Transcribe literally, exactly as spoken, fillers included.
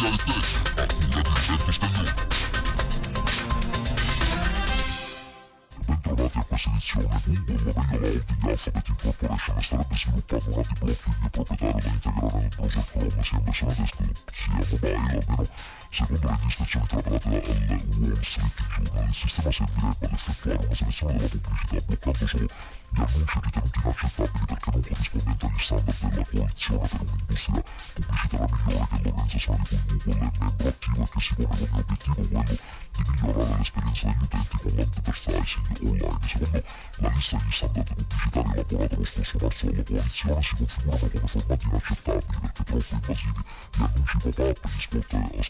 materiale tecnico a cura di Enrico Scaglione. Bentrovati a questa edizione. Google, o meglio la holding Alphabet Incorporation, starebbe sviluppando un anti-blocking proprietario da integrare nel browser Chrome sia in versione desktop sia mobile, almeno secondo le illustrazioni trattate dal Wall Street Journal. Il sistema servirebbe ad effettuare una selezione della pubblicità, bloccando solo gli annunci ritenuti inaccettabili perché non corrispondenti agli standard della coalizione per un'industria pubblicitaria migliore, che è l'organizzazione di cui Google è membro attivo e che si pone come obiettivo quello di migliorare l'esperienza degli utenti con l'advertising online. Secondo la lista degli standard pubblicitari elaborata lo scorso marzo dalla coalizione, si configurano come formati inaccettabili perché troppo invasivi gli annunci pop-up, gli spot a